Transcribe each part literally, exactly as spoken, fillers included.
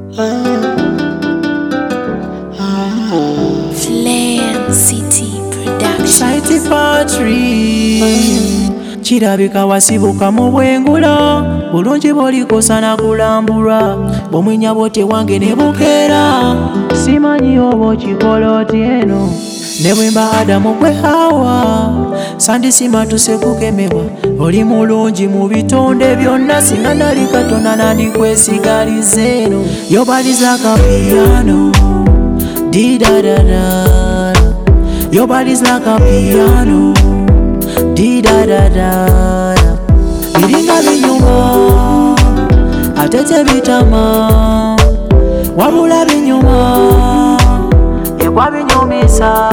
Flame City Production. Saiti Patri kirabika wasibuka mu bwengula bulungi bw'olikosa na kulambulwa bw'omwenya bwote wange ne bukeera simanyi oba okikola otya eno ne bwe mba Adamu gwe Hawa sandisima tusekukemebwa oli mulungi mu bitonde byonna singa nali Katonda nandikwesigaliza eno yobaliza akapiano di-da-da-da. Your body's like a piano, di-da-da-da. Biringa binyuma, atete bitama, wabula binyuma, ekwa binyumisa.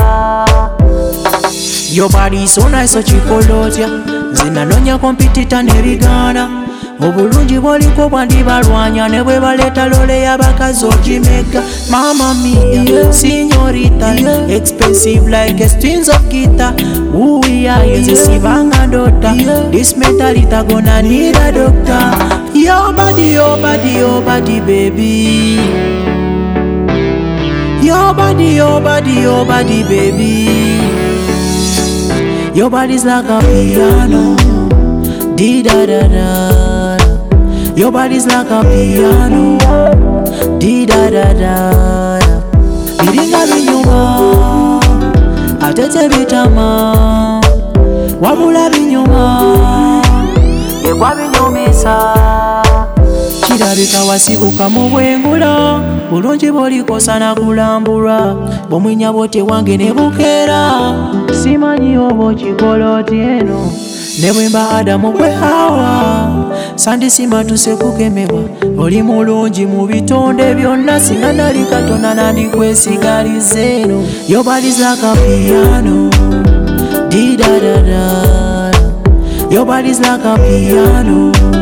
Your body's so nice so chikolotya, zinanonya kompitita nebigana. Obulungi bwoliko bwandibalwanya ne bwe baleeta lole y'abakazi ogimeka. Mama mia, yeah. Signorita, yeah. Expensive like a strings of guitar. Who we are, yes, yeah. Sibanga dota, yeah. This mentality gonna need a doctor. Your body, your body, your body, baby. Your body, your body, your body, baby. Your body's like a piano, di-da-da-da. Your body's like a piano, di-da-da-da. Biringa binyuma, atete bitama, wabula binyuma, ekwa binyumisa. Kirabika wasibuka mu bwengula bulungi bw'olikosa na kulambulwa bw'omwenya bwote wange ne bukeera simanyi oba okikola otya eno ne bwe mba Adamu gwe Hawa sandisima tusekukemebwa oli mulungi mu bitonde byonna singa nali Katonda nandikwesigaliza eno your body's like a piano, di-da-da-da. Your body's like a piano,